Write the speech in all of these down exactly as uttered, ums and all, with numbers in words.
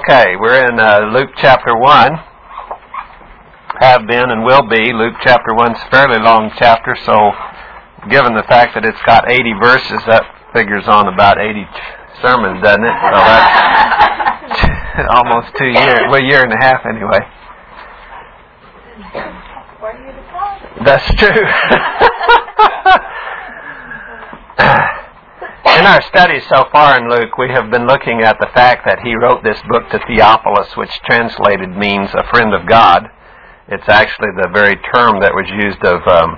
Okay, we're in uh, Luke chapter one. Have been and will be. Luke chapter one is a fairly long chapter, so given the fact that it's got eighty verses, that figures on about eighty sermons, doesn't it? So that's almost two years, well, a year and a half anyway. That's true. In our studies so far in Luke, we have been looking at the fact that he wrote this book to Theophilus, which translated means a friend of God. It's actually the very term that was used of um,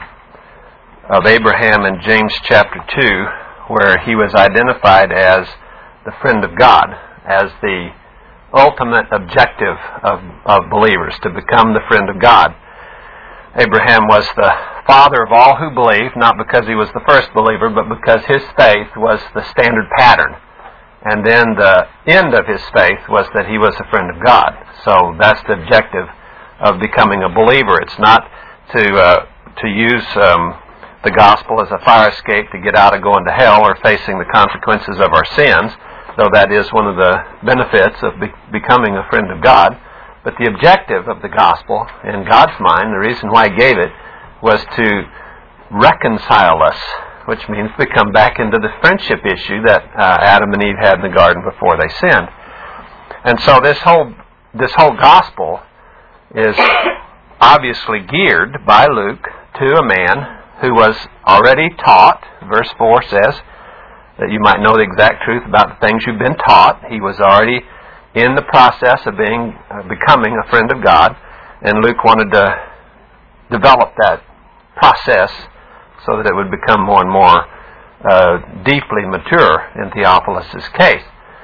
of Abraham in James chapter two, where he was identified as the friend of God, as the ultimate objective of, of believers, to become the friend of God. Abraham was the father of all who believe, not because he was the first believer, but because his faith was the standard pattern. And then the end of his faith was that he was a friend of God. So that's the objective of becoming a believer. It's not to uh, to use um, the gospel as a fire escape to get out of going to hell or facing the consequences of our sins, though that is one of the benefits of be- becoming a friend of God. But the objective of the gospel, in God's mind, the reason why He gave it, was to reconcile us, which means to come back into the friendship issue that uh, Adam and Eve had in the garden before they sinned. And so this whole this whole gospel is obviously geared by Luke to a man who was already taught. Verse four says that you might know the exact truth about the things you've been taught. He was already in the process of being uh, becoming a friend of God, and Luke wanted to develop that process so that it would become more and more uh, deeply mature in Theophilus' case.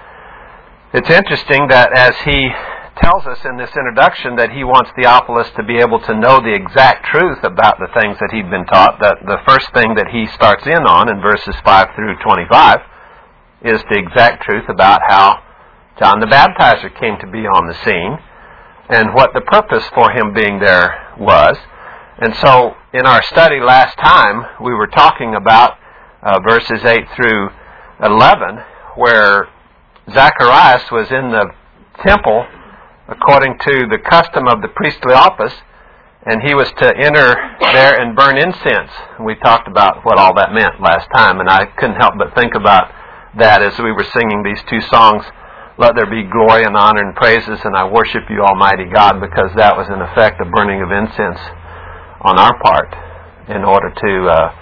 It's interesting that as he tells us in this introduction that he wants Theophilus to be able to know the exact truth about the things that he'd been taught, that the first thing that he starts in on in verses five through twenty-five is the exact truth about how John the Baptizer came to be on the scene and what the purpose for him being there was. And so in our study last time, we were talking about uh, verses eight through eleven, where Zacharias was in the temple according to the custom of the priestly office, and he was to enter there and burn incense. We talked about what all that meant last time, and I couldn't help but think about that as we were singing these two songs, Let There Be Glory and Honor and Praises, and I Worship You, Almighty God, because that was in effect a burning of incense on our part in order to uh,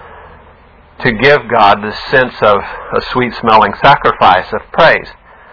to give God the sense of a sweet-smelling sacrifice of praise.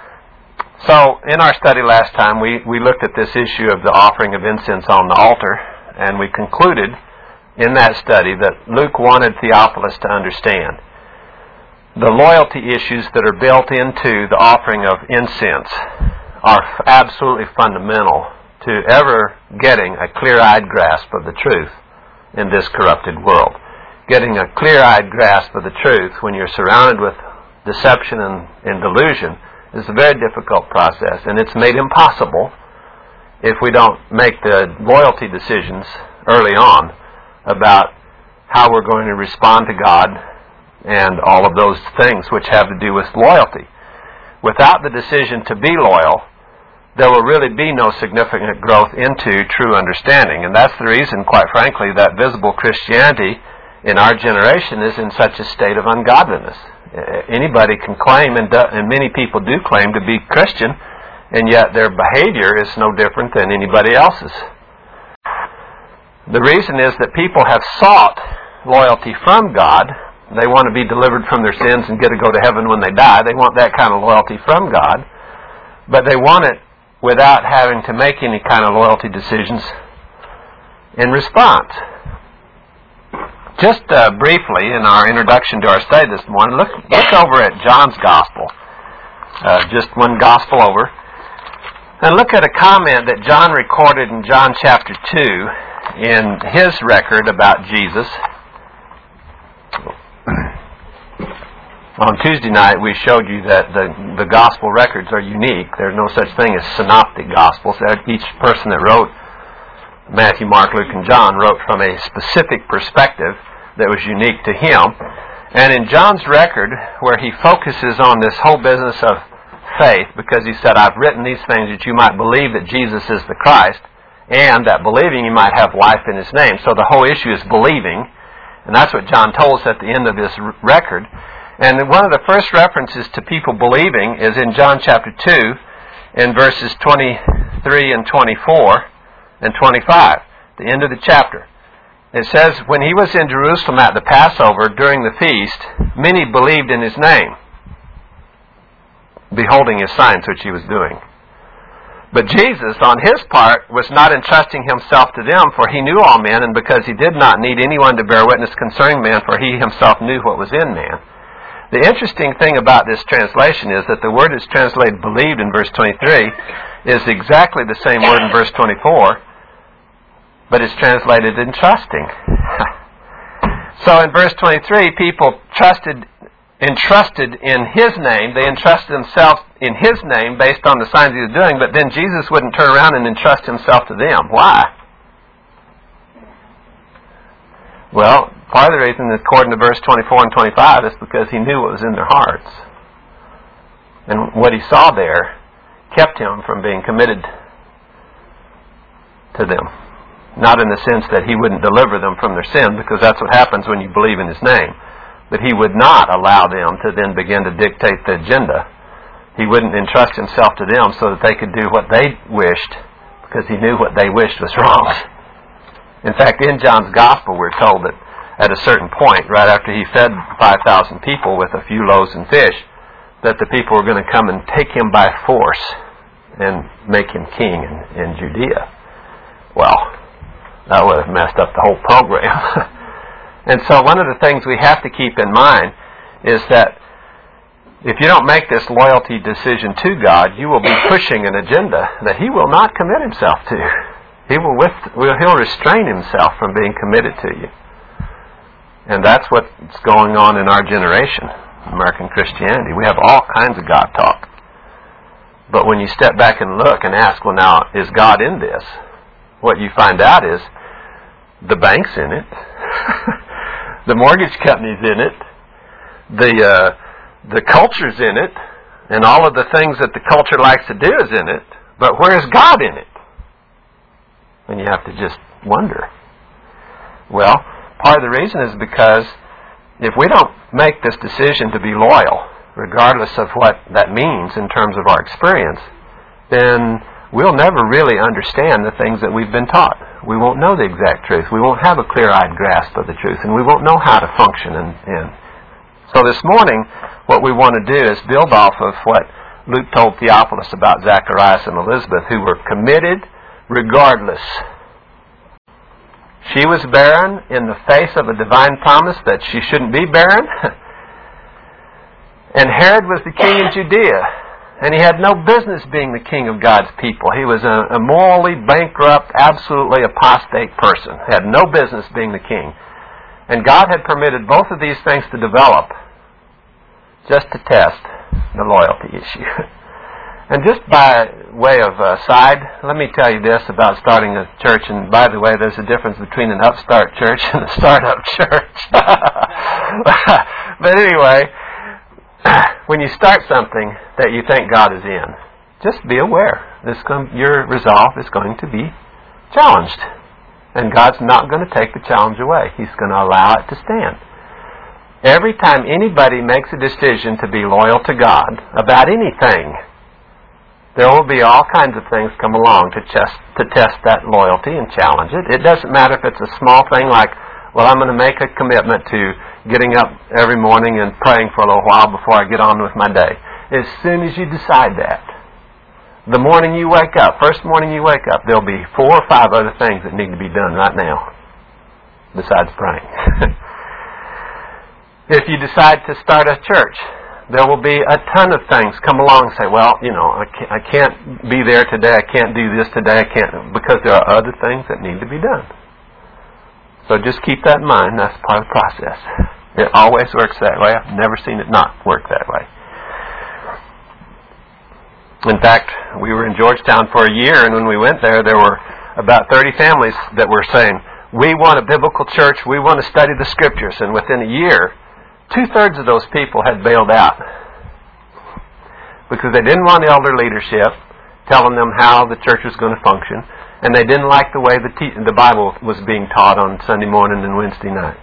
So in our study last time, we, we looked at this issue of the offering of incense on the altar, and we concluded in that study that Luke wanted Theophilus to understand the loyalty issues that are built into the offering of incense are absolutely fundamental to ever getting a clear-eyed grasp of the truth in this corrupted world. Getting a clear-eyed grasp of the truth when you're surrounded with deception and, and delusion is a very difficult process, and it's made impossible if we don't make the loyalty decisions early on about how we're going to respond to God and all of those things which have to do with loyalty. Without the decision to be loyal, there will really be no significant growth into true understanding. And that's the reason, quite frankly, that visible Christianity in our generation is in such a state of ungodliness. Anybody can claim, and, do, and many people do claim, to be Christian, and yet their behavior is no different than anybody else's. The reason is that people have sought loyalty from God. They want to be delivered from their sins and get to go to heaven when they die. They want that kind of loyalty from God. But they want it without having to make any kind of loyalty decisions in response. Just uh, briefly, in our introduction to our study this morning, look, look over at John's Gospel. Uh, just one Gospel over. And look at a comment that John recorded in John chapter two in his record about Jesus. On Tuesday night, we showed you that the, the gospel records are unique. There's no such thing as synoptic gospels. Each person that wrote Matthew, Mark, Luke, and John wrote from a specific perspective that was unique to him. And in John's record, where he focuses on this whole business of faith, because he said, I've written these things that you might believe that Jesus is the Christ, and that believing you might have life in his name. So the whole issue is believing, and that's what John told us at the end of this r- record. And one of the first references to people believing is in John chapter two, in verses twenty-three and twenty-four and twenty-five, the end of the chapter. It says, when he was in Jerusalem at the Passover during the feast, many believed in his name, beholding his signs which he was doing. But Jesus, on his part, was not entrusting himself to them, for he knew all men, and because he did not need anyone to bear witness concerning man, for he himself knew what was in man. The interesting thing about this translation is that the word that's translated believed in verse twenty-three is exactly the same word in verse twenty-four, but it's translated entrusting. So in verse twenty-three, people trusted, entrusted in his name. They entrusted themselves in his name based on the signs he was doing, but then Jesus wouldn't turn around and entrust himself to them. Why? Well, part of the reason, according to verse twenty-four and twenty-five, is because he knew what was in their hearts. And what he saw there kept him from being committed to them. Not in the sense that he wouldn't deliver them from their sin, because that's what happens when you believe in his name. But he would not allow them to then begin to dictate the agenda. He wouldn't entrust himself to them so that they could do what they wished, because he knew what they wished was wrong. In fact, in John's Gospel, we're told that at a certain point, right after he fed five thousand people with a few loaves and fish, that the people were going to come and take him by force and make him king in, in Judea. Well, that would have messed up the whole program. And so one of the things we have to keep in mind is that if you don't make this loyalty decision to God, you will be pushing an agenda that he will not commit himself to. He will with, he'll restrain himself from being committed to you. And that's what's going on in our generation, American Christianity. We have all kinds of God talk. But when you step back and look and ask, well now, is God in this? What you find out is the bank's in it. The mortgage company's in it. The uh, the culture's in it. And all of the things that the culture likes to do is in it. But where is God in it? And you have to just wonder. Well, part of the reason is because if we don't make this decision to be loyal, regardless of what that means in terms of our experience, then we'll never really understand the things that we've been taught. We won't know the exact truth. We won't have a clear-eyed grasp of the truth, and we won't know how to function. And, and so this morning, what we want to do is build off of what Luke told Theophilus about Zacharias and Elizabeth, who were committed regardless. She was barren in the face of a divine promise that she shouldn't be barren. And Herod was the king in Judea. And he had no business being the king of God's people. He was a, a morally bankrupt, absolutely apostate person. He had no business being the king. And God had permitted both of these things to develop just to test the loyalty issue. And just by way of uh, side, let me tell you this about starting a church. And by the way, there's a difference between an upstart church and a startup church. But anyway, when you start something that you think God is in, just be aware. This com- your resolve is going to be challenged. And God's not going to take the challenge away. He's going to allow it to stand. Every time anybody makes a decision to be loyal to God about anything, there will be all kinds of things come along to test, to test that loyalty and challenge it. It doesn't matter if it's a small thing like, well, I'm going to make a commitment to getting up every morning and praying for a little while before I get on with my day. As soon as you decide that, the morning you wake up, first morning you wake up, there'll be four or five other things that need to be done right now besides praying. If you decide to start a church, there will be a ton of things come along and say, well, you know, I can't, I can't be there today, I can't do this today, I can't, because there are other things that need to be done. So just keep that in mind. That's part of the process. It always works that way. I've never seen it not work that way. In fact, we were in Georgetown for a year, and when we went there, there were about thirty families that were saying, we want a biblical church, we want to study the Scriptures. And within a year, two-thirds of those people had bailed out. because they didn't want elder leadership telling them how the church was going to function, and they didn't like the way the, te- the Bible was being taught on Sunday morning and Wednesday night.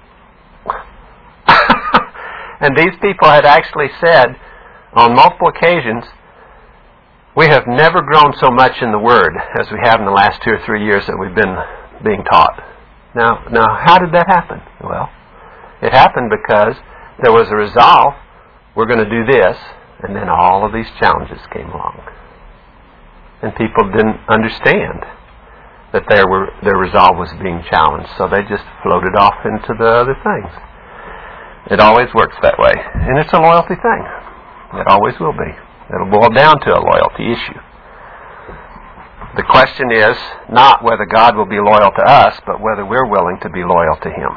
And these people had actually said on multiple occasions, we have never grown so much in the Word as we have in the last two or three years that we've been being taught. Now, now, how did that happen? Well, it happened because there was a resolve, we're going to do this, and then all of these challenges came along. And people didn't understand that their, were, their resolve was being challenged, so they just floated off into the other things. It always works that way. And it's a loyalty thing. It always will be. It'll boil down to a loyalty issue. The question is not whether God will be loyal to us, but whether we're willing to be loyal to Him.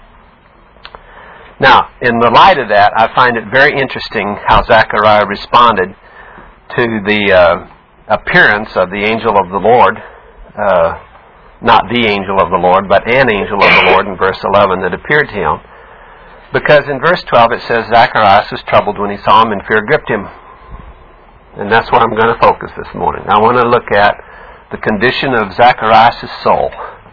Now, in the light of that, I find it very interesting how Zechariah responded to the uh, appearance of the angel of the Lord, uh, not the angel of the Lord, but an angel of the Lord in verse eleven that appeared to him. Because in verse twelve it says, Zacharias was troubled when he saw him, and fear gripped him. And that's where I'm going to focus this morning. I want to look at the condition of Zacharias' soul.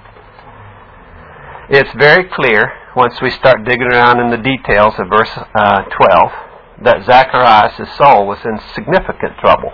It's very clear, once we start digging around in the details of verse uh, twelve, that Zacharias' soul was in significant trouble.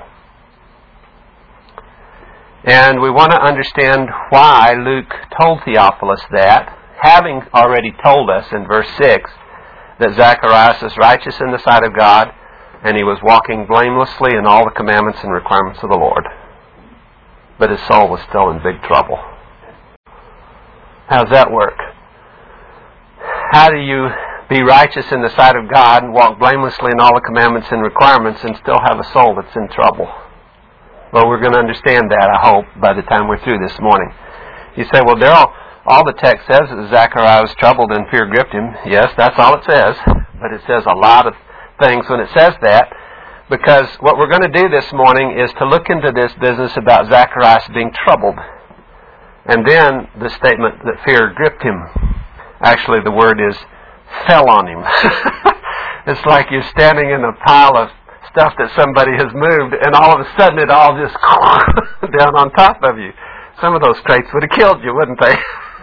And we want to understand why Luke told Theophilus that, having already told us in verse six that Zacharias is righteous in the sight of God, and he was walking blamelessly in all the commandments and requirements of the Lord. But his soul was still in big trouble. How does that work? How do you be righteous in the sight of God and walk blamelessly in all the commandments and requirements and still have a soul that's in trouble? Well, we're going to understand that, I hope, by the time we're through this morning. You say, well, Darrell, all the text says that Zechariah was troubled and fear gripped him. Yes, that's all it says. But it says a lot of things when it says that, because what we're going to do this morning is to look into this business about Zacharias being troubled. And then the statement that fear gripped him. Actually, the word is fell on him. It's like you're standing in a pile of stuff that somebody has moved, and all of a sudden it all just down on top of you. Some of those crates would have killed you, wouldn't they?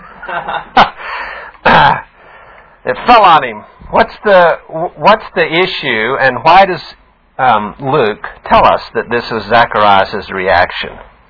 It fell on him. What's the what's the issue, and why does um, Luke tell us that this is Zacharias' reaction?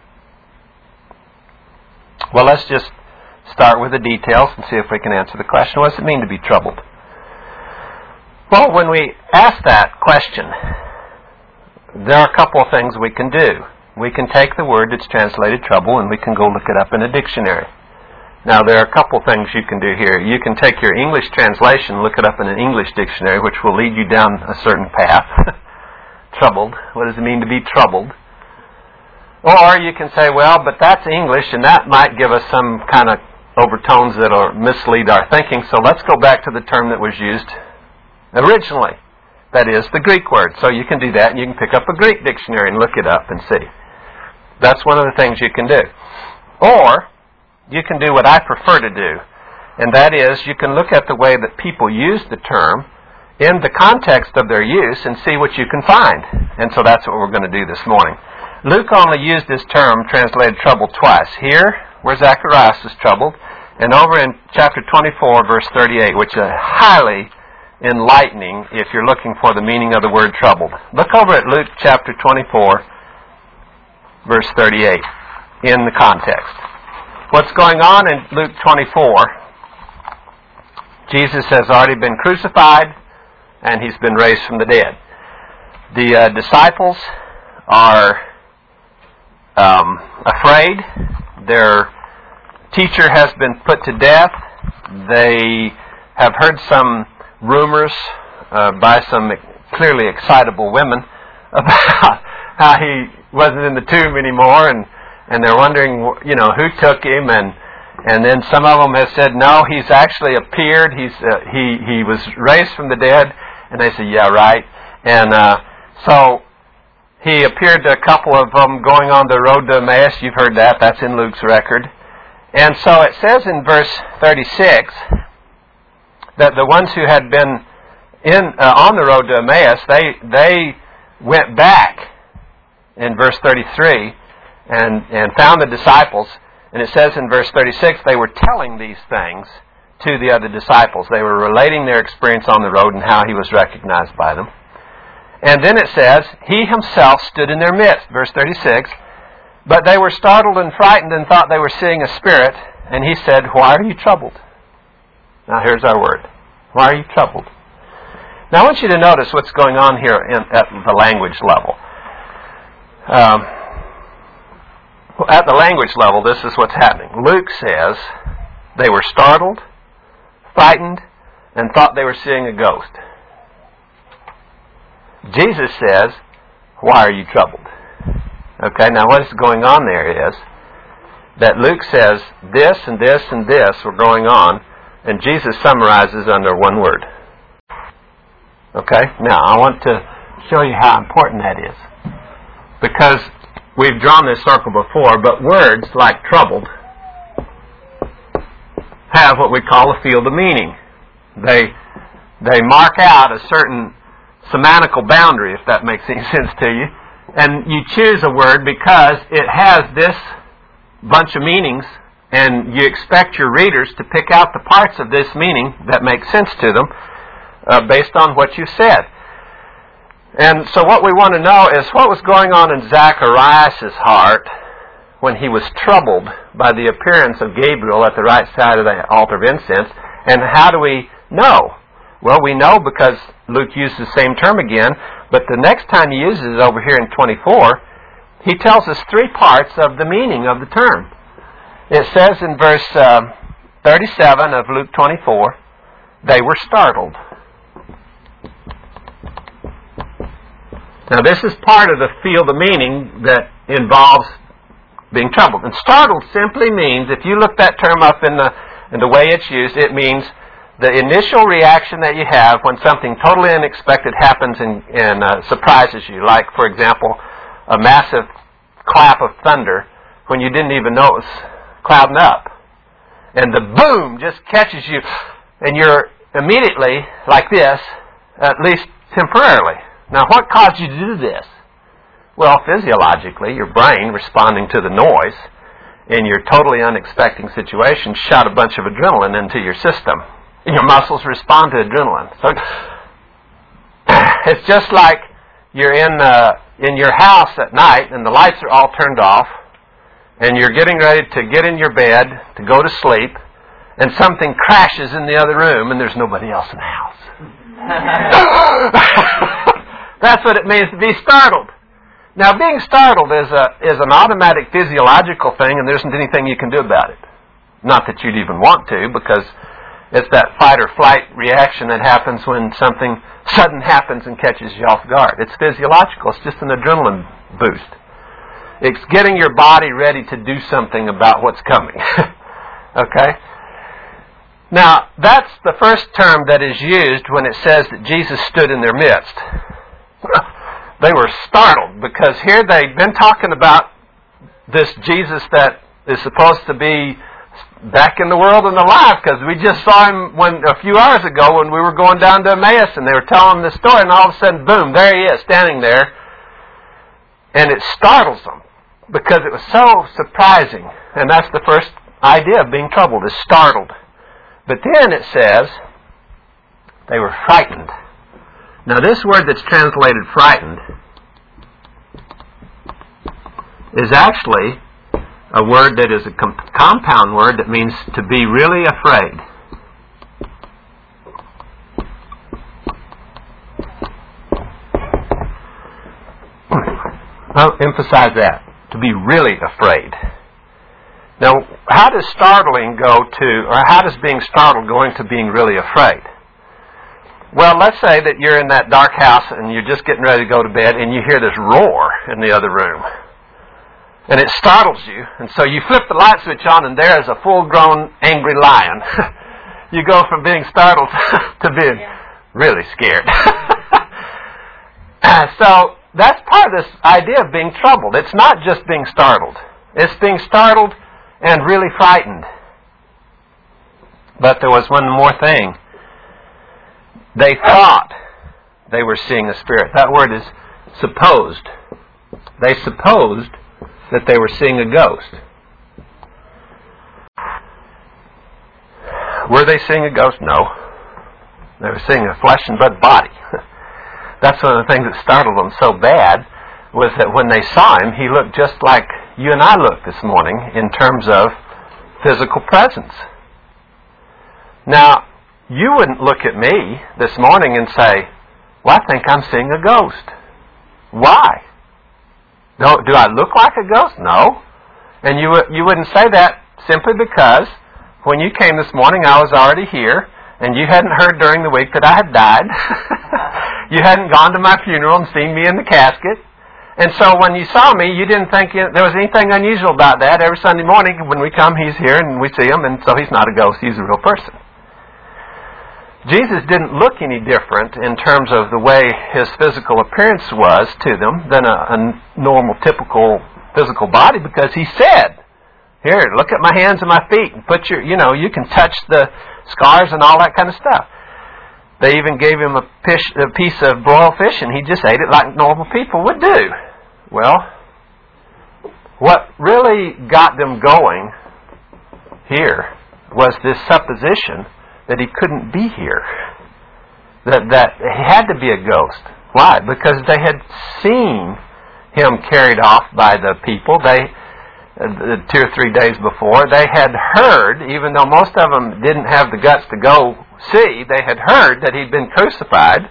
Well, let's just start with the details and see if we can answer the question. What does it mean to be troubled? Well, when we ask that question, there are a couple of things we can do. We can take the word that's translated trouble and we can go look it up in a dictionary. Now, there are a couple of things you can do here. You can take your English translation, look it up in an English dictionary, which will lead you down a certain path. Troubled. What does it mean to be troubled? Or you can say, well, but that's English, and that might give us some kind of overtones that will mislead our thinking, so let's go back to the term that was used originally. That is, the Greek word. So you can do that, and you can pick up a Greek dictionary and look it up and see. That's one of the things you can do. Or you can do what I prefer to do, and that is you can look at the way that people use the term in the context of their use and see what you can find. And so that's what we're going to do this morning. Luke only used this term, translated trouble, twice. Here, where Zacharias is troubled, and over in chapter twenty-four, verse thirty-eight, which is highly enlightening if you're looking for the meaning of the word troubled. Look over at Luke chapter twenty-four, verse thirty-eight, in the context. What's going on in Luke twenty-four? Jesus has already been crucified, and He's been raised from the dead. The uh, disciples are um, afraid. Their teacher has been put to death. They have heard some rumors uh, by some clearly excitable women about how He wasn't in the tomb anymore, and, and they're wondering, you know, who took Him, and and then some of them have said, no, He's actually appeared. He's uh, he he was raised from the dead, and they say, yeah, right. And uh, so He appeared to a couple of them going on the road to Emmaus. You've heard that. That's in Luke's record. And so it says in verse thirty-six that the ones who had been in uh, on the road to Emmaus, they they went back in verse thirty-three and, and found the disciples, and it says in verse thirty-six, they were telling these things to the other disciples. They were relating their experience on the road and how he was recognized by them. And then it says, he himself stood in their midst, verse thirty-six, but they were startled and frightened and thought they were seeing a spirit, and he said, why are you troubled? Now here's our word. Why are you troubled? Now I want you to notice what's going on here in, at the language level. Um, at the language level, this is what's happening. Luke says they were startled, frightened, and thought they were seeing a ghost. Jesus says, why are you troubled? Okay, now what is going on there is that Luke says this and this and this were going on, and Jesus summarizes under one word. Okay, now I want to show you how important that is. Because we've drawn this circle before, but words like troubled have what we call a field of meaning. They they mark out a certain semantical boundary, if that makes any sense to you. And you choose a word because it has this bunch of meanings, and you expect your readers to pick out the parts of this meaning that make sense to them uh, based on what you said. And so what we want to know is what was going on in Zacharias' heart when he was troubled by the appearance of Gabriel at the right side of the altar of incense, and how do we know? Well, we know because Luke used the same term again, but the next time he uses it over here in twenty-four, he tells us three parts of the meaning of the term. It says in verse uh, thirty-seven of Luke twenty-four, they were startled. Now this is part of the field of meaning that involves being troubled. And startled simply means, if you look that term up in the, in the way it's used, it means the initial reaction that you have when something totally unexpected happens and, and uh, surprises you. Like, for example, a massive clap of thunder when you didn't even know it was clouding up. And the boom just catches you, and you're immediately like this, at least temporarily. Now, what caused you to do this? Well, physiologically, your brain, responding to the noise in your totally unexpected situation, shot a bunch of adrenaline into your system. And your muscles respond to adrenaline. So it's just like you're in uh, in your house at night and the lights are all turned off, and you're getting ready to get in your bed to go to sleep, and something crashes in the other room and there's nobody else in the house. That's what it means to be startled. Now, being startled is a is an automatic physiological thing, and there isn't anything you can do about it. Not that you'd even want to, because it's that fight or flight reaction that happens when something sudden happens and catches you off guard. It's physiological. It's just an adrenaline boost. It's getting your body ready to do something about what's coming. Okay? Now, that's the first term that is used when it says that Jesus stood in their midst. They were startled because here they've been talking about this Jesus that is supposed to be back in the world and alive, because we just saw him when a few hours ago when we were going down to Emmaus and they were telling him the story, and all of a sudden, boom, there he is standing there, and it startles them because it was so surprising. And that's the first idea of being troubled, is startled. But then it says they were frightened. Now this word that's translated frightened is actually a word that is a com- compound word that means to be really afraid. I'll emphasize that. To be really afraid. Now, how does startling go to, or how does being startled go into being really afraid? Well, let's say that you're in that dark house and you're just getting ready to go to bed and you hear this roar in the other room. And it startles you. And so you flip the light switch on and there is a full-grown angry lion. You go from being startled to being really scared. So that's part of this idea of being troubled. It's not just being startled. It's being startled and really frightened. But there was one more thing. They thought they were seeing a spirit. That word is supposed. They supposed that they were seeing a ghost. Were they seeing a ghost? No. They were seeing a flesh and blood body. That's one of the things that startled them so bad, was that when they saw him, he looked just like you and I look this morning in terms of physical presence. Now, you wouldn't look at me this morning and say, well, I think I'm seeing a ghost. Why? Do, do I look like a ghost? No. And you, you wouldn't say that simply because when you came this morning, I was already here, and you hadn't heard during the week that I had died. You hadn't gone to my funeral and seen me in the casket. And so when you saw me, you didn't think there was anything unusual about that. Every Sunday morning when we come, he's here and we see him, and so he's not a ghost, he's a real person. Jesus didn't look any different in terms of the way his physical appearance was to them than a, a normal, typical physical body, because he said, here, look at my hands and my feet, and put your, you know, you can touch the scars and all that kind of stuff. They even gave him a, fish, a piece of broiled fish, and he just ate it like normal people would do. Well, what really got them going here was this supposition that he couldn't be here, that that he had to be a ghost. Why? Because they had seen him carried off by the people. They uh, two or three days before, they had heard, even though most of them didn't have the guts to go see, they had heard that he'd been crucified.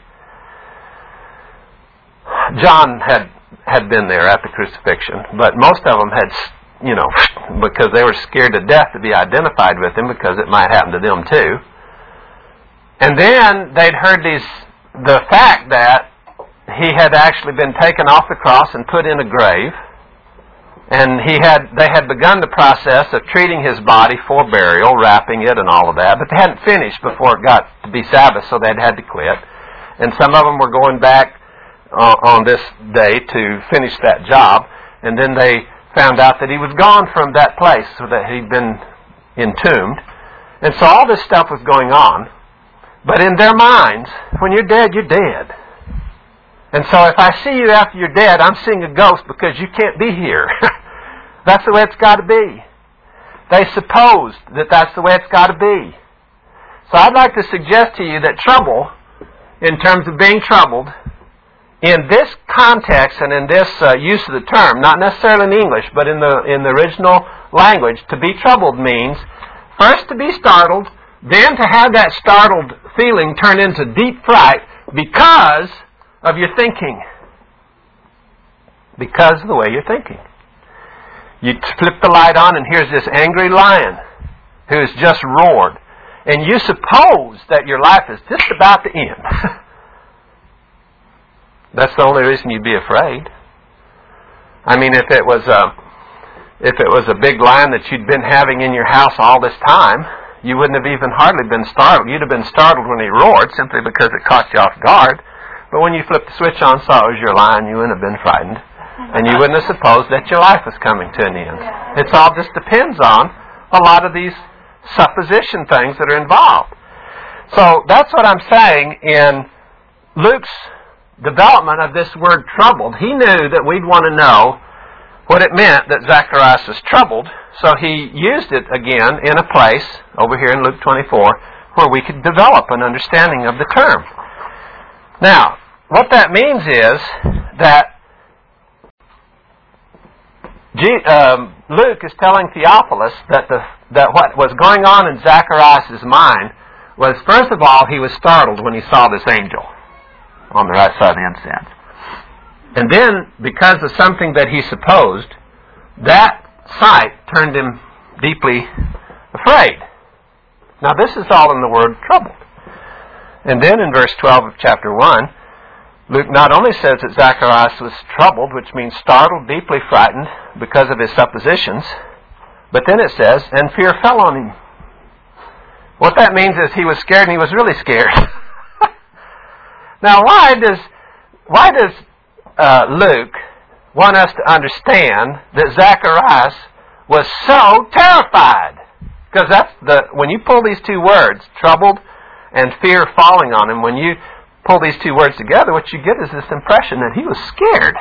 John had had been there at the crucifixion, but most of them had, you know, because they were scared to death to be identified with him, because it might happen to them too. And then they'd heard these, the fact that he had actually been taken off the cross and put in a grave, and he had they had begun the process of treating his body for burial, wrapping it and all of that, but they hadn't finished before it got to be Sabbath, so they'd had to quit. And some of them were going back uh, on this day to finish that job, and then they found out that he was gone from that place, so that he'd been entombed. And so all this stuff was going on. But in their minds, when you're dead, you're dead. And so if I see you after you're dead, I'm seeing a ghost because you can't be here. That's the way it's got to be. They supposed that that's the way it's got to be. So I'd like to suggest to you that trouble, in terms of being troubled, in this context and in this uh, use of the term, not necessarily in English, but in the in the original language, to be troubled means first to be startled, then to have that startled feeling turn into deep fright because of your thinking. Because of the way you're thinking. You flip the light on and here's this angry lion who has just roared. And you suppose that your life is just about to end. That's the only reason you'd be afraid. I mean, if it was a, if it was a big lion that you'd been having in your house all this time, you wouldn't have even hardly been startled. You'd have been startled when he roared simply because it caught you off guard. But when you flipped the switch on, saw it was your lion, you wouldn't have been frightened. And you wouldn't have supposed that your life was coming to an end. It all just depends on a lot of these supposition things that are involved. So that's what I'm saying in Luke's development of this word troubled. He knew that we'd want to know what it meant that Zacharias was troubled, so he used it again in a place, over here in Luke twenty-four, where we could develop an understanding of the term. Now, what that means is that G, um, Luke is telling Theophilus that the, that what was going on in Zacharias' mind was, first of all, he was startled when he saw this angel on the right side of the incense. And then, because of something that he supposed, that sight turned him deeply afraid. Now, this is all in the word troubled. And then in verse twelve of chapter one, Luke not only says that Zacharias was troubled, which means startled, deeply frightened because of his suppositions, but then it says, and fear fell on him. What that means is he was scared, and he was really scared. Now, why does why does uh, Luke want us to understand that Zacharias was so terrified? Because that's the when you pull these two words, troubled and fear falling on him, when you pull these two words together, what you get is this impression that he was scared.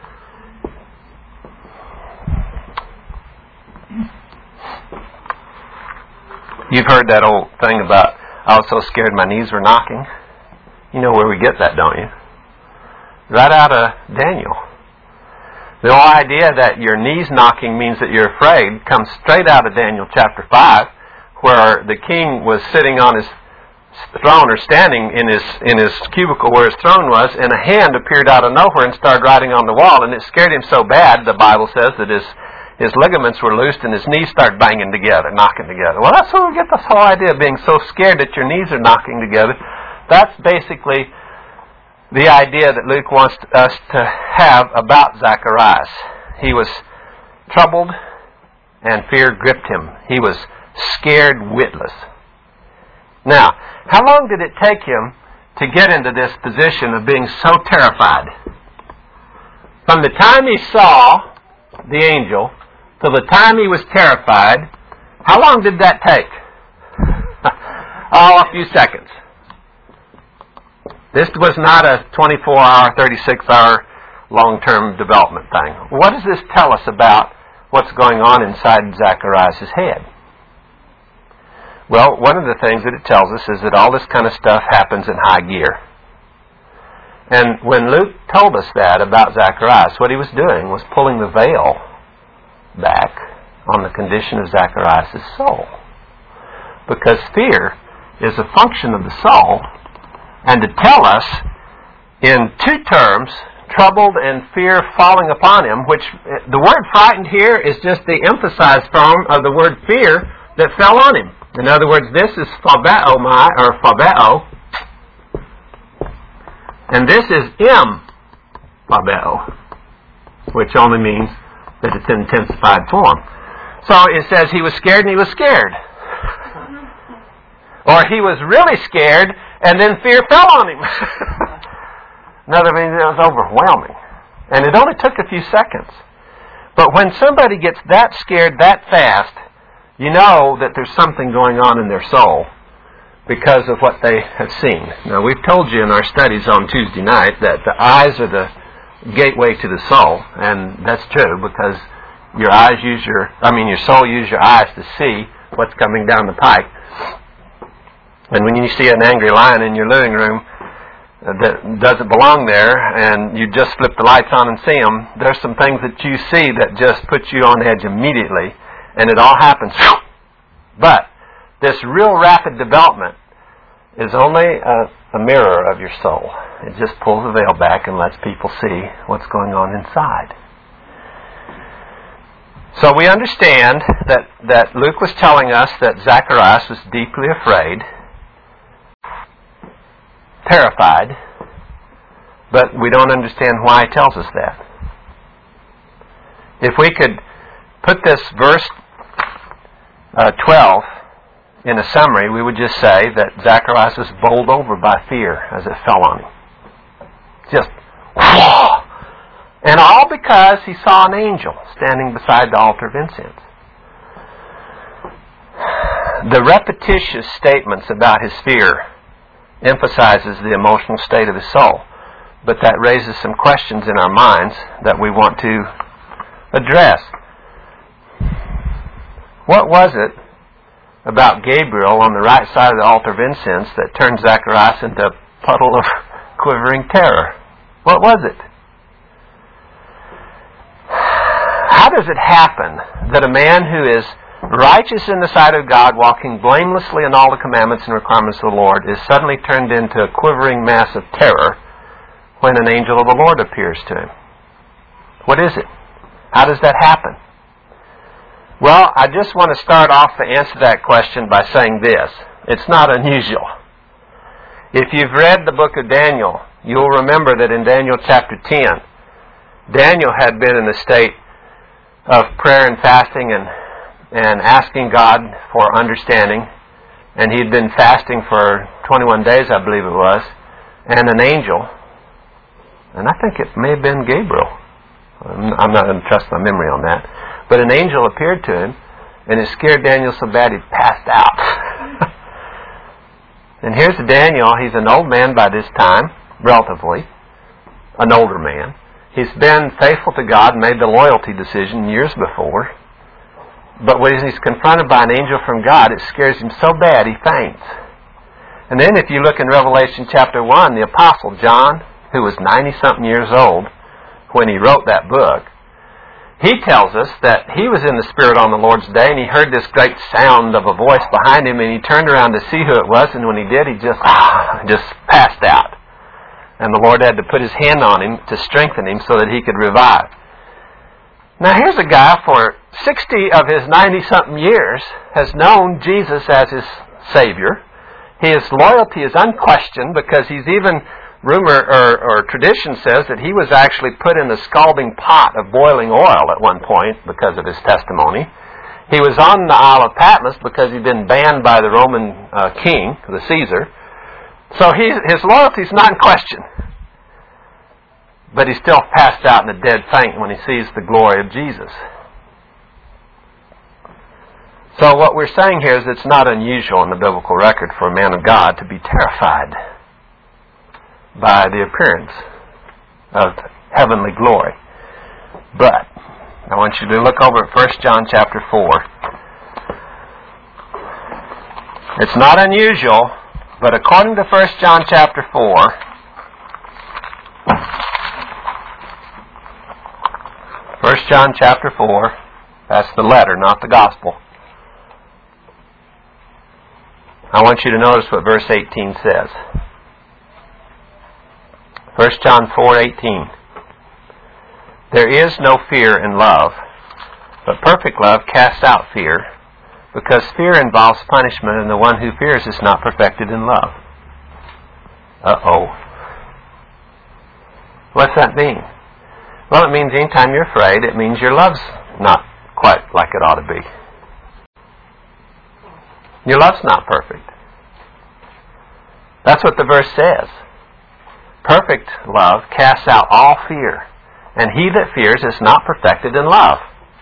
You've heard that old thing about, I was so scared my knees were knocking. You know where we get that, don't you? Right out of Daniel. The whole idea that your knees knocking means that you're afraid comes straight out of Daniel chapter five, where the king was sitting on his throne, or standing in his in his cubicle where his throne was, and a hand appeared out of nowhere and started writing on the wall, and it scared him so bad, the Bible says, that his his ligaments were loosed and his knees started banging together, knocking together. Well, that's where we get this whole idea of being so scared that your knees are knocking together. That's basically the idea that Luke wants us to have about Zacharias. He was troubled and fear gripped him. He was scared witless. Now, how long did it take him to get into this position of being so terrified? From the time he saw the angel till the time he was terrified, how long did that take? Oh, a few seconds. This was not a twenty-four hour, thirty-six hour long-term development thing. What does this tell us about what's going on inside Zacharias' head? Well, one of the things that it tells us is that all this kind of stuff happens in high gear. And when Luke told us that about Zacharias, what he was doing was pulling the veil back on the condition of Zacharias' soul. Because fear is a function of the soul, and to tell us in two terms, troubled and fear falling upon him, which the word frightened here is just the emphasized form of the word fear that fell on him. In other words, this is phobeo, my, or phobeo, and this is m phobeo, which only means that it's in intensified form. So it says he was scared and he was scared. Or he was really scared and then fear fell on him. In other words, it was overwhelming. And it only took a few seconds. But when somebody gets that scared that fast, you know that there's something going on in their soul because of what they have seen. Now, we've told you in our studies on Tuesday night that the eyes are the gateway to the soul, and that's true because your eyes use your, I mean your soul uses your eyes to see what's coming down the pike. And when you see an angry lion in your living room that doesn't belong there, and you just flip the lights on and see them, there's some things that you see that just put you on edge immediately, and it all happens. But this real rapid development is only a, a mirror of your soul. It just pulls the veil back and lets people see what's going on inside. So we understand that, that Luke was telling us that Zacharias was deeply afraid, terrified, but we don't understand why he tells us that. If we could put this verse uh, twelve in a summary, we would just say that Zacharias was bowled over by fear as it fell on him. Just, whoa! And all because he saw an angel standing beside the altar of incense. The repetitious statements about his fear emphasizes the emotional state of his soul, but that raises some questions in our minds that we want to address. What was it about Gabriel on the right side of the altar of incense that turned Zacharias into a puddle of quivering terror? What was it? How does it happen that a man who is righteous in the sight of God, walking blamelessly in all the commandments and requirements of the Lord, is suddenly turned into a quivering mass of terror when an angel of the Lord appears to him? What is it? How does that happen? Well, I just want to start off to answer that question by saying this. It's not unusual. If you've read the book of Daniel, you'll remember that in Daniel chapter ten, Daniel had been in a state of prayer and fasting and, and asking God for understanding. And he'd been fasting for twenty-one days, I believe it was. And an angel, and I think it may have been Gabriel. I'm not going to trust my memory on that. But an angel appeared to him, and it scared Daniel so bad he passed out. And here's Daniel. He's an old man by this time, relatively, an older man. He's been faithful to God, made the loyalty decision years before. But when he's confronted by an angel from God, it scares him so bad he faints. And then if you look in Revelation chapter one, the Apostle John, who was ninety-something years old when he wrote that book, he tells us that he was in the Spirit on the Lord's day, and he heard this great sound of a voice behind him, and he turned around to see who it was, and when he did, he just, just passed out. And the Lord had to put his hand on him to strengthen him so that he could revive. Now here's a guy for sixty of his ninety-something years has known Jesus as his Savior. His loyalty is unquestioned because he's even, rumor or, or tradition says that he was actually put in a scalding pot of boiling oil at one point because of his testimony. He was on the Isle of Patmos because he'd been banned by the Roman uh, king, the Caesar. So he, his loyalty is not in question. But he still passed out in a dead faint when he sees the glory of Jesus. So what we're saying here is it's not unusual in the biblical record for a man of God to be terrified by the appearance of heavenly glory. But I want you to look over at First John chapter four. It's not unusual, but according to First John chapter four, First John chapter four, that's the letter, not the gospel. I want you to notice what verse eighteen says. First John four eighteen. There is no fear in love, but perfect love casts out fear, because fear involves punishment, and the one who fears is not perfected in love. Uh-oh. What's that mean? Well, it means anytime you're afraid, it means your love's not quite like it ought to be. Your love's not perfect. That's what the verse says. Perfect love casts out all fear, and he that fears is not perfected in love.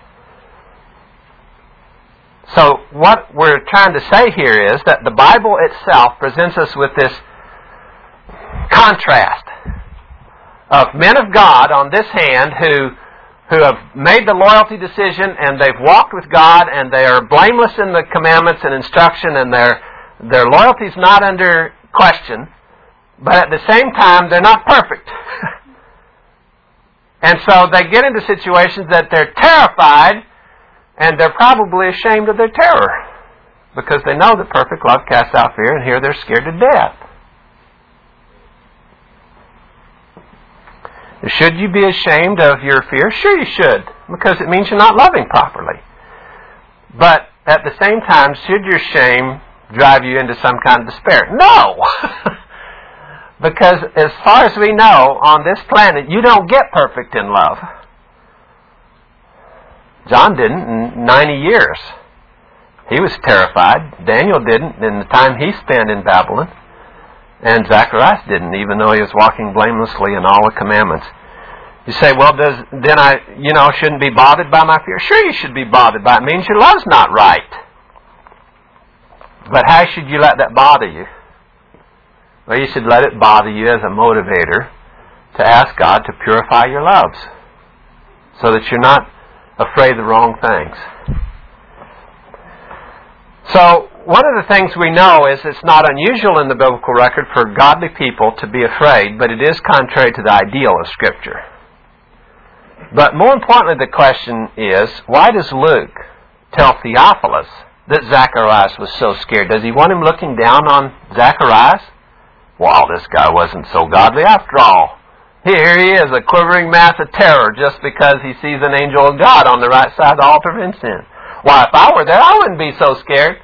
So what we're trying to say here is that the Bible itself presents us with this contrast of men of God on this hand who who have made the loyalty decision and they've walked with God and they are blameless in the commandments and instruction and their their loyalty is not under question, but at the same time they're not perfect. And so they get into situations that they're terrified and they're probably ashamed of their terror because they know that perfect love casts out fear, and here they're scared to death. Should you be ashamed of your fear? Sure you should, because it means you're not loving properly. But at the same time, should your shame drive you into some kind of despair? No! Because as far as we know, on this planet, you don't get perfect in love. John didn't in ninety years. He was terrified. Daniel didn't in the time he spent in Babylon. And Zacharias didn't, even though he was walking blamelessly in all the commandments. You say, well, does then I, you know, shouldn't be bothered by my fear? Sure you should be bothered by it. It means your love's not right. But how should you let that bother you? Well, you should let it bother you as a motivator to ask God to purify your loves so that you're not afraid of the wrong things. So, one of the things we know is it's not unusual in the biblical record for godly people to be afraid, but it is contrary to the ideal of Scripture. But more importantly, the question is, why does Luke tell Theophilus that Zacharias was so scared? Does he want him looking down on Zacharias? Well, this guy wasn't so godly after all. Here he is, a quivering mass of terror just because he sees an angel of God on the right side of the altar of incense. Why, if I were there, I wouldn't be so scared.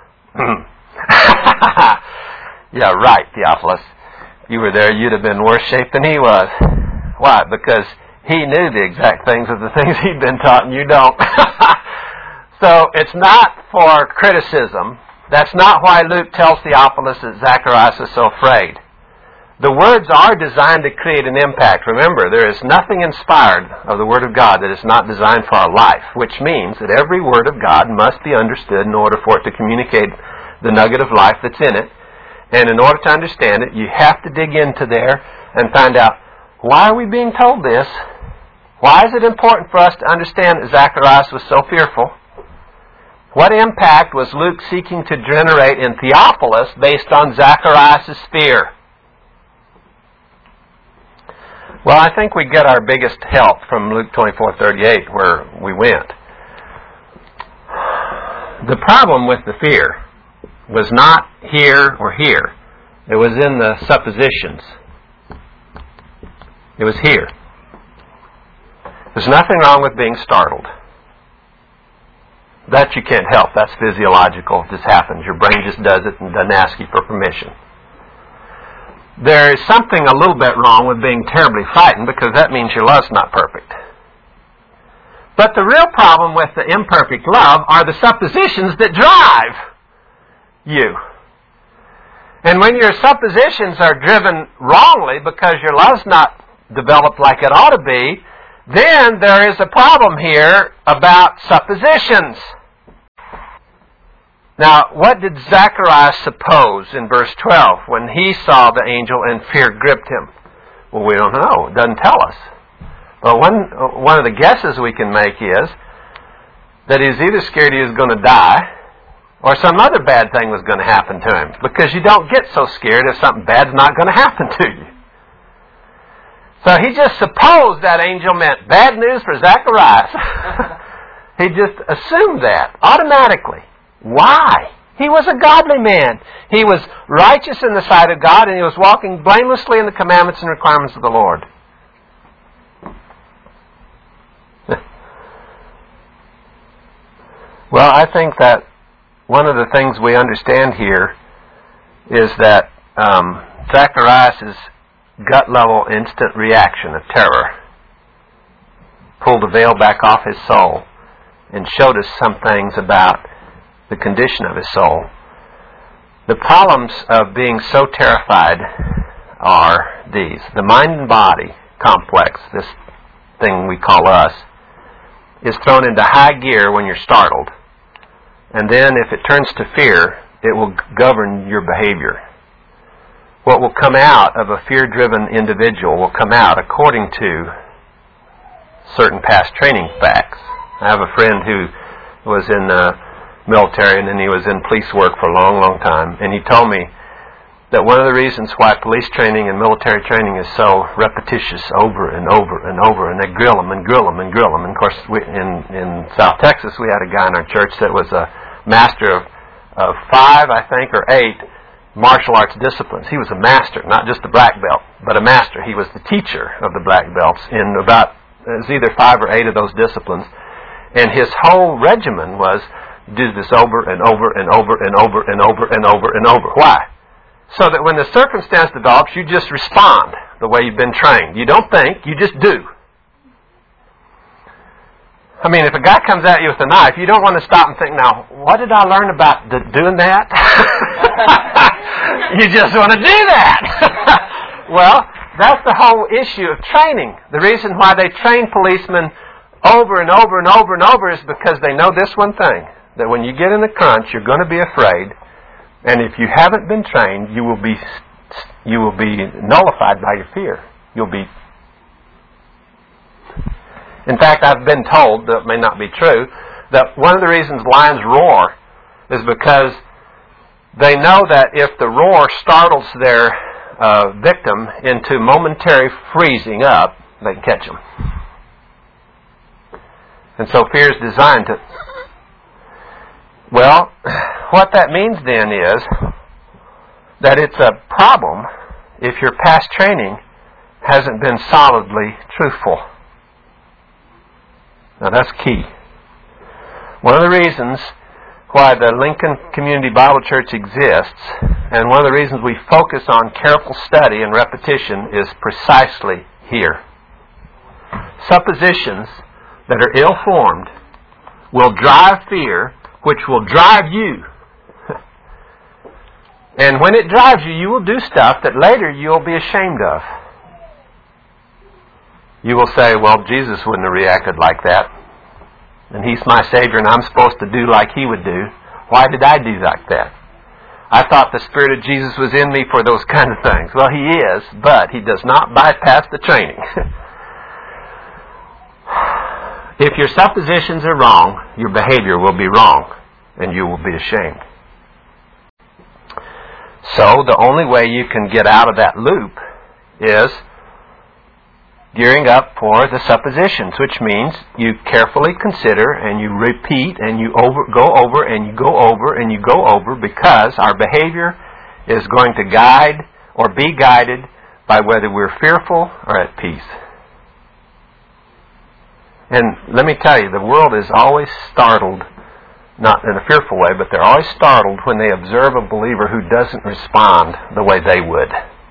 Yeah, right, Theophilus. If you were there, you'd have been worse shape than he was. Why? Because he knew the exact things of the things he'd been taught, and you don't. So it's not for criticism. That's not why Luke tells Theophilus that Zacharias is so afraid. The words are designed to create an impact. Remember, there is nothing inspired of the Word of God that is not designed for our life, which means that every Word of God must be understood in order for it to communicate the nugget of life that's in it. And in order to understand it, you have to dig into there and find out, why are we being told this? Why is it important for us to understand that Zacharias was so fearful? What impact was Luke seeking to generate in Theophilus based on Zacharias' fear? Well, I think we get our biggest help from Luke twenty-four thirty-eight, where we went. The problem with the fear was not here or here. It was in the suppositions. It was here. There's nothing wrong with being startled. That you can't help. That's physiological. It just happens. Your brain just does it and doesn't ask you for permission. There is something a little bit wrong with being terribly frightened, because that means your love's not perfect. But the real problem with the imperfect love are the suppositions that drive you. And when your suppositions are driven wrongly because your love's not developed like it ought to be, then there is a problem here about suppositions. Now, what did Zacharias suppose in verse twelve when he saw the angel and fear gripped him? Well, we don't know. It doesn't tell us. But one, one of the guesses we can make is that he was either scared he was going to die or some other bad thing was going to happen to him. Because you don't get so scared if something bad's not going to happen to you. So he just supposed that angel meant bad news for Zacharias. He just assumed that automatically. Why? He was a godly man. He was righteous in the sight of God, and he was walking blamelessly in the commandments and requirements of the Lord. Well, I think that one of the things we understand here is that um, Zacharias' gut-level instant reaction of terror pulled the veil back off his soul and showed us some things about the condition of his soul. The problems of being so terrified are these. The mind and body complex, this thing we call us, is thrown into high gear when you're startled. And then if it turns to fear, it will govern your behavior. What will come out of a fear-driven individual will come out according to certain past training facts. I have a friend who was in the military, and then he was in police work for a long, long time, and he told me that one of the reasons why police training and military training is so repetitious over and over and over, and they grill them and grill them and grill them. And of course, we, in, in South Texas, we had a guy in our church that was a master of, of five, I think, or eight martial arts disciplines. He was a master, not just a black belt, but a master. He was the teacher of the black belts in about, it was either five or eight of those disciplines. And his whole regimen was do this over and over and over and over and over and over and over. Why? So that when the circumstance develops, you just respond the way you've been trained. You don't think, you just do. I mean, if a guy comes at you with a knife, you don't want to stop and think, now, what did I learn about the, doing that? You just want to do that. Well, that's the whole issue of training. The reason why they train policemen over and over and over and over is because they know this one thing, that when you get in the crunch, you're going to be afraid, and if you haven't been trained, you will be you will be nullified by your fear. You'll be. In fact, I've been told, that may not be true, that one of the reasons lions roar is because they know that if the roar startles their uh, victim into momentary freezing up, they can catch them. And so fear is designed to... Well, what that means then is that it's a problem if your past training hasn't been solidly truthful. Now that's key. One of the reasons why the Lincoln Community Bible Church exists, and one of the reasons we focus on careful study and repetition, is precisely here. Suppositions that are ill-formed will drive fear, which will drive you. And when it drives you, you will do stuff that later you'll be ashamed of. You will say, well, Jesus wouldn't have reacted like that. And He's my Savior, and I'm supposed to do like He would do. Why did I do like that? I thought the Spirit of Jesus was in me for those kind of things. Well, He is, but He does not bypass the training. If your suppositions are wrong, your behavior will be wrong, and you will be ashamed. So, the only way you can get out of that loop is gearing up for the suppositions, which means you carefully consider and you repeat and you over, go over and you go over and you go over, because our behavior is going to guide or be guided by whether we're fearful or at peace. And let me tell you, the world is always startled, not in a fearful way, but they're always startled when they observe a believer who doesn't respond the way they would.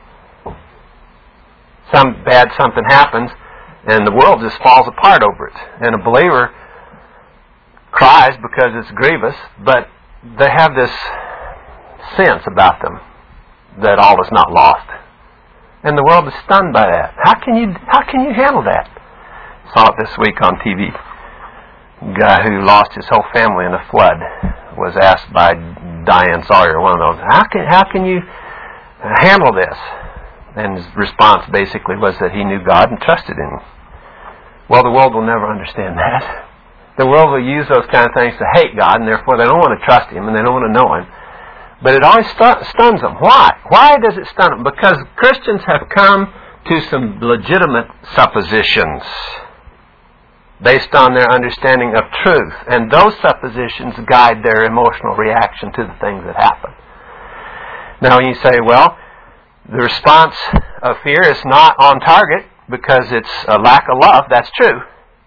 Some bad something happens, and the world just falls apart over it. And a believer cries because it's grievous, but they have this sense about them that all is not lost. And the world is stunned by that. How can you, how can you handle that? Saw it this week on T V. A guy who lost his whole family in a flood was asked by Diane Sawyer, one of those, how can, how can you handle this? And his response basically was that he knew God and trusted in Him. Well, the world will never understand that. The world will use those kind of things to hate God, and therefore they don't want to trust Him and they don't want to know Him. But it always stu- stuns them. Why? Why does it stun them? Because Christians have come to some legitimate suppositions based on their understanding of truth. And those suppositions guide their emotional reaction to the things that happen. Now you say, well, the response of fear is not on target because it's a lack of love. That's true.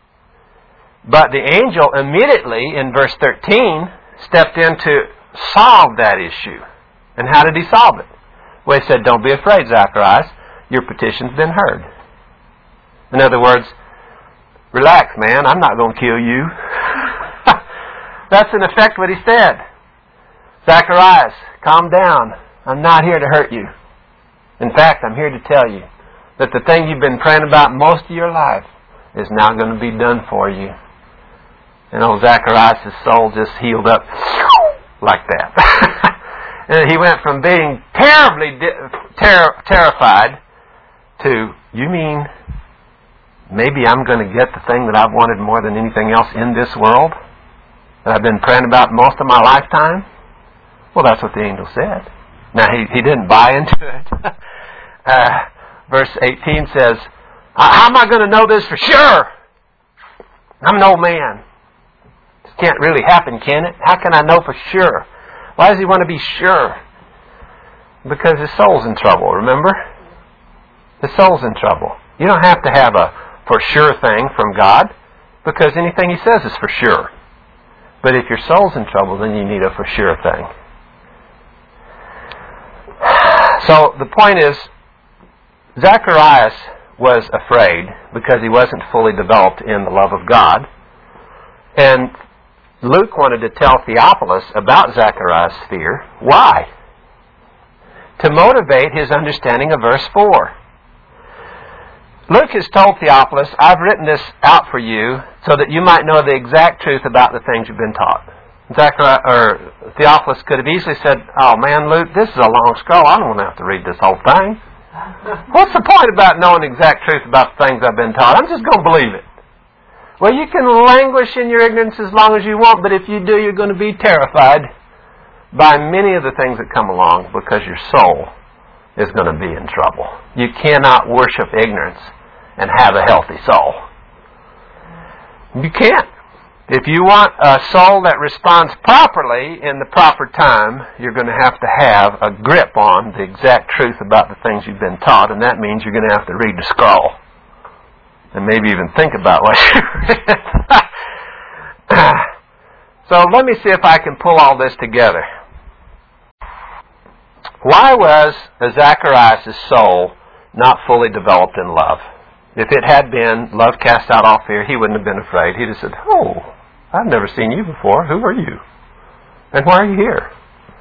But the angel immediately in verse thirteen stepped in to solve that issue. And how did he solve it? Well, he said, don't be afraid, Zacharias. Your petition's been heard. In other words, relax, man. I'm not going to kill you. That's in effect what he said. Zacharias, calm down. I'm not here to hurt you. In fact, I'm here to tell you that the thing you've been praying about most of your life is now going to be done for you. And old Zacharias' soul just healed up like that. And he went from being terribly ter- terrified to, you mean maybe I'm going to get the thing that I've wanted more than anything else in this world that I've been praying about most of my lifetime? Well, that's what the angel said. Now, he, he didn't buy into it. uh, verse eighteen says, how am I going to know this for sure? I'm an old man. This can't really happen, can it? How can I know for sure? Why does he want to be sure? Because his soul's in trouble, remember? His soul's in trouble. You don't have to have a for sure thing from God, because anything He says is for sure. But if your soul's in trouble, then you need a for sure thing. So the point is, Zacharias was afraid because he wasn't fully developed in the love of God. And Luke wanted to tell Theophilus about Zacharias' fear. Why? To motivate his understanding of verse four. Luke has told Theophilus, I've written this out for you so that you might know the exact truth about the things you've been taught. Zacharias, or Theophilus could have easily said, oh man, Luke, this is a long scroll. I don't want to have to read this whole thing. What's the point about knowing the exact truth about the things I've been taught? I'm just going to believe it. Well, you can languish in your ignorance as long as you want, but if you do, you're going to be terrified by many of the things that come along because your soul is going to be in trouble. You cannot worship ignorance and have a healthy soul. You can't. If you want a soul that responds properly in the proper time, you're going to have to have a grip on the exact truth about the things you've been taught, and that means you're going to have to read the scroll. And maybe even think about what you read. So let me see if I can pull all this together. Why was Zacharias' soul not fully developed in love? If it had been, love casts out all fear, he wouldn't have been afraid. He'd have said, oh, I've never seen you before. Who are you? And why are you here?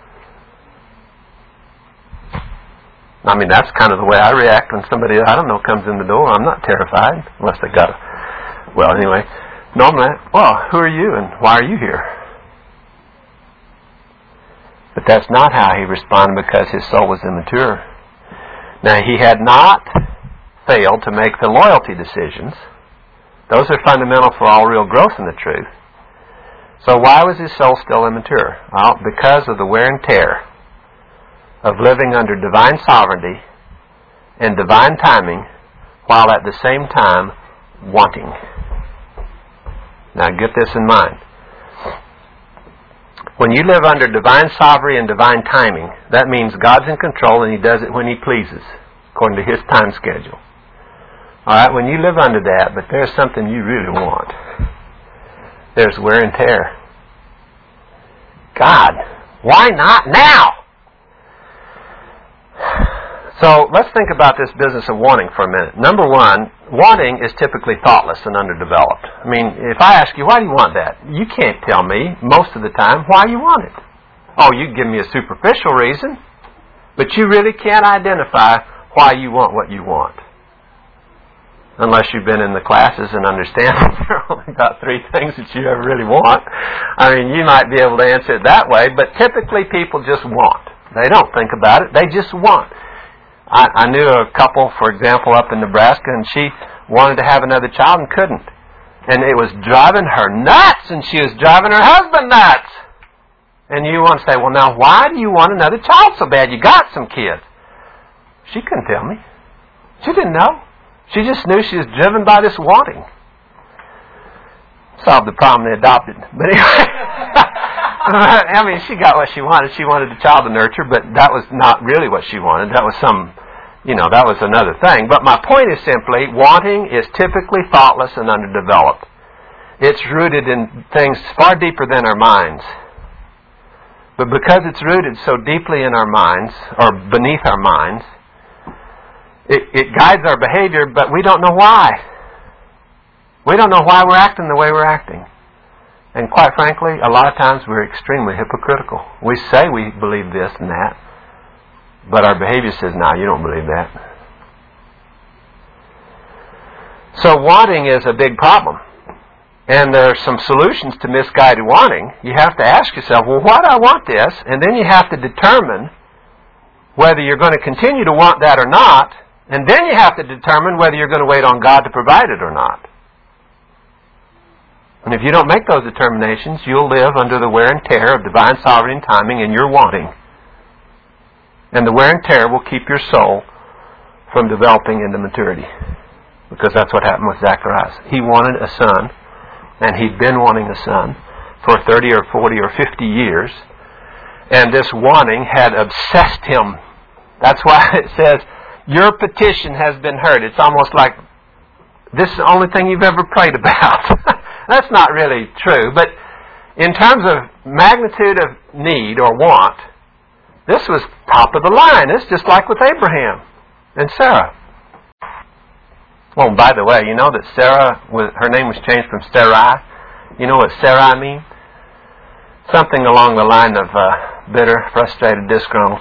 I mean, that's kind of the way I react when somebody I don't know comes in the door. I'm not terrified, unless they got a... Well, anyway, normally, well, who are you and why are you here? But that's not how he responded, because his soul was immature. Now, he had not failed to make the loyalty decisions. Those are fundamental for all real growth in the truth. So why was his soul still immature? Well, because of the wear and tear of living under divine sovereignty and divine timing, while at the same time wanting. Now get this in mind. When you live under divine sovereignty and divine timing, that means God's in control and He does it when He pleases, according to His time schedule. Alright, when you live under that, but there's something you really want. There's wear and tear. God, why not now? So let's think about this business of wanting for a minute. Number one, wanting is typically thoughtless and underdeveloped. I mean, if I ask you, why do you want that? You can't tell me most of the time why you want it. Oh, you give me a superficial reason, but you really can't identify why you want what you want. Unless you've been in the classes and understand there are only about three things that you ever really want. I mean, you might be able to answer it that way, but typically people just want. They don't think about it. They just want. I, I knew a couple, for example, up in Nebraska, and she wanted to have another child and couldn't. And it was driving her nuts, and she was driving her husband nuts. And you want to say, well, now, why do you want another child so bad? You got some kids. She couldn't tell me. She didn't know. She just knew she was driven by this wanting. Solved the problem, they adopted. But anyway, I mean, she got what she wanted. She wanted a child to nurture, but that was not really what she wanted. That was some, you know, that was another thing. But my point is simply, wanting is typically thoughtless and underdeveloped. It's rooted in things far deeper than our minds. But because it's rooted so deeply in our minds, or beneath our minds, It, it guides our behavior, but we don't know why. We don't know why we're acting the way we're acting. And quite frankly, a lot of times we're extremely hypocritical. We say we believe this and that, but our behavior says, no, you don't believe that. So wanting is a big problem. And there are some solutions to misguided wanting. You have to ask yourself, well, why do I want this? And then you have to determine whether you're going to continue to want that or not. And then you have to determine whether you're going to wait on God to provide it or not. And if you don't make those determinations, you'll live under the wear and tear of divine sovereignty and timing, and you're wanting. And the wear and tear will keep your soul from developing into maturity. Because that's what happened with Zacharias. He wanted a son, and he'd been wanting a son for thirty or forty or fifty years. And this wanting had obsessed him. That's why it says, your petition has been heard. It's almost like this is the only thing you've ever prayed about. That's not really true. But in terms of magnitude of need or want, this was top of the line. It's just like with Abraham and Sarah. Oh, by the way, you know that Sarah, her name was changed from Sarai. You know what Sarai means? Something along the line of uh, bitter, frustrated, disgruntled.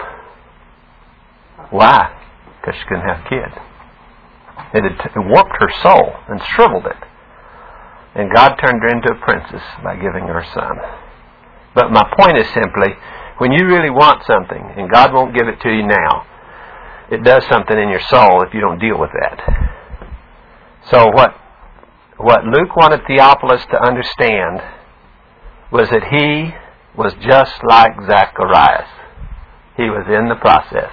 Why? Because she couldn't have kids. It had t- warped her soul and shriveled it. And God turned her into a princess by giving her a son. But my point is simply, when you really want something, and God won't give it to you now, it does something in your soul if you don't deal with that. So what, what Luke wanted Theophilus to understand was that he was just like Zacharias. He was in the process.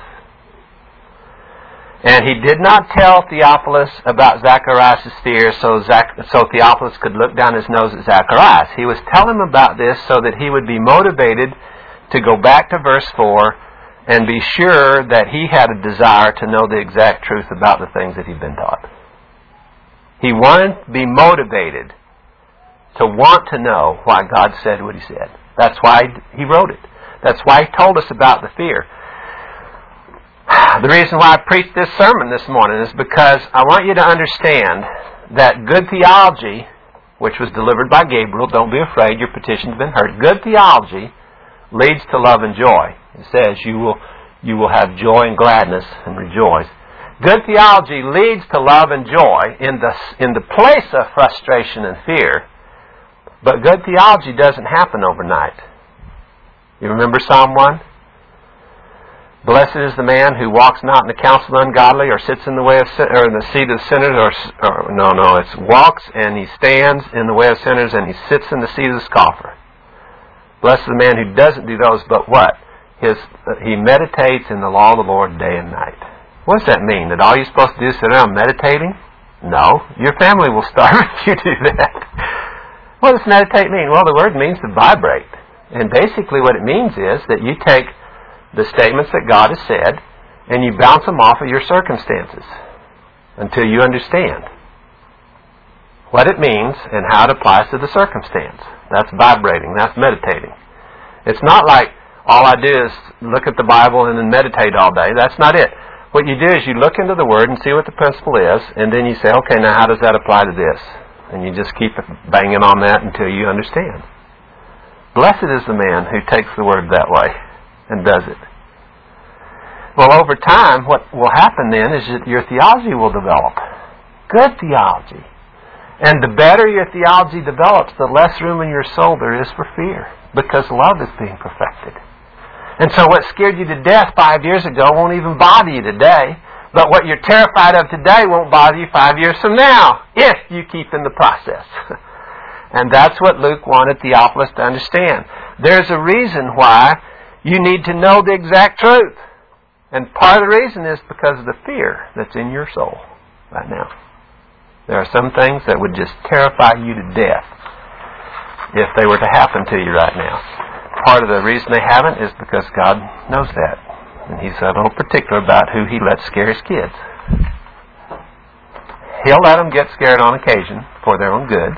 And he did not tell Theophilus about Zacharias' fear so, Zach- so Theophilus could look down his nose at Zacharias. He was telling him about this so that he would be motivated to go back to verse four and be sure that he had a desire to know the exact truth about the things that he'd been taught. He wanted to be motivated to want to know why God said what He said. That's why He wrote it. That's why He told us about the fear. The reason why I preached this sermon this morning is because I want you to understand that good theology, which was delivered by Gabriel, don't be afraid, your petition's been heard. Good theology leads to love and joy. It says you will, you will have joy and gladness and rejoice. Good theology leads to love and joy in the, in the place of frustration and fear. But good theology doesn't happen overnight. You remember Psalm one? Blessed is the man who walks not in the counsel of the ungodly, or sits in the way of sin- or in the seat of sinners, or, or no, no, it's walks and he stands in the way of sinners, and he sits in the seat of the scoffer. Blessed is the man who doesn't do those, but what? His uh, he meditates in the law of the Lord day and night. What does that mean? That all you're supposed to do is sit around meditating? No, your family will starve if you do that. What does meditate mean? Well, the word means to vibrate, and basically what it means is that you take the statements that God has said, and you bounce them off of your circumstances until you understand what it means and how it applies to the circumstance. That's vibrating. That's meditating. It's not like all I do is look at the Bible and then meditate all day. That's not it. What you do is you look into the Word and see what the principle is, and then you say, okay, now how does that apply to this? And you just keep banging on that until you understand. Blessed is the man who takes the Word that way and does it. Well, over time, what will happen then is that your theology will develop. Good theology. And the better your theology develops, the less room in your soul there is for fear, because love is being perfected. And so what scared you to death five years ago won't even bother you today, but what you're terrified of today won't bother you five years from now, if you keep in the process. And that's what Luke wanted Theophilus to understand. There's a reason why you need to know the exact truth. And part of the reason is because of the fear that's in your soul right now. There are some things that would just terrify you to death if they were to happen to you right now. Part of the reason they haven't is because God knows that. And He's a little particular about who He lets scare His kids. He'll let them get scared on occasion for their own good.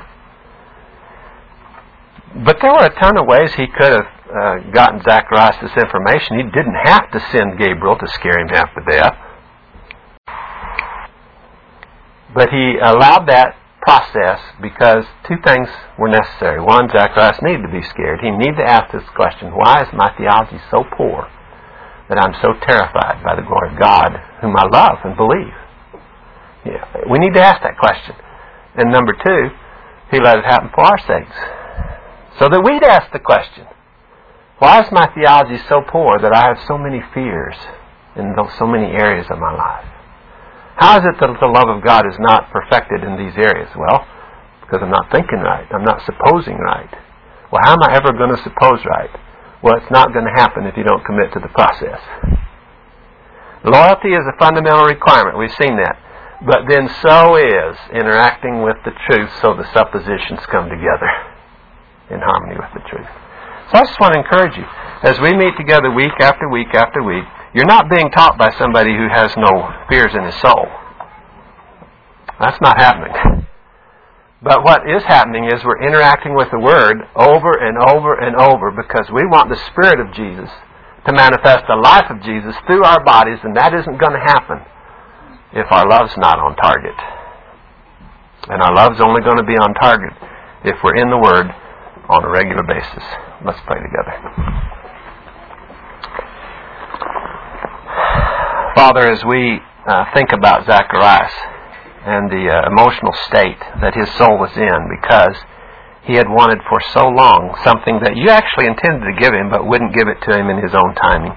But there were a ton of ways He could have uh, gotten Zacharias this information. He didn't have to send Gabriel to scare him half to death. But He allowed that process because two things were necessary. One, Zacharias needed to be scared. He needed to ask this question, why is my theology so poor that I'm so terrified by the glory of God, whom I love and believe? Yeah, we need to ask that question. And number two, He let it happen for our sakes, so that we'd ask the question, why is my theology so poor that I have so many fears in so many areas of my life? How is it that the love of God is not perfected in these areas? Well, because I'm not thinking right. I'm not supposing right. Well, how am I ever going to suppose right? Well, it's not going to happen if you don't commit to the process. Loyalty is a fundamental requirement. We've seen that. But then so is interacting with the truth so the suppositions come together in harmony with the truth. So I just want to encourage you, as we meet together week after week after week, you're not being taught by somebody who has no fears in his soul. That's not happening. But what is happening is we're interacting with the Word over and over and over because we want the Spirit of Jesus to manifest the life of Jesus through our bodies, and that isn't going to happen if our love's not on target. And our love's only going to be on target if we're in the Word on a regular basis. Let's pray together. Father, as we uh, think about Zacharias and the uh, emotional state that his soul was in because he had wanted for so long something that you actually intended to give him but wouldn't give it to him in his own timing.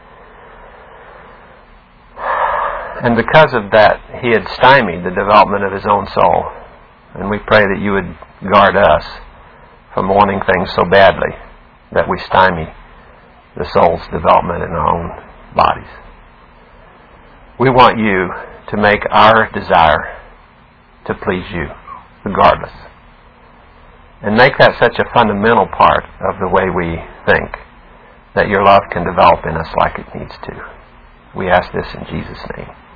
And because of that, he had stymied the development of his own soul. And we pray that you would guard us from wanting things so badly that we stymie the soul's development in our own bodies. We want you to make our desire to please you, regardless. And make that such a fundamental part of the way we think that your love can develop in us like it needs to. We ask this in Jesus' name.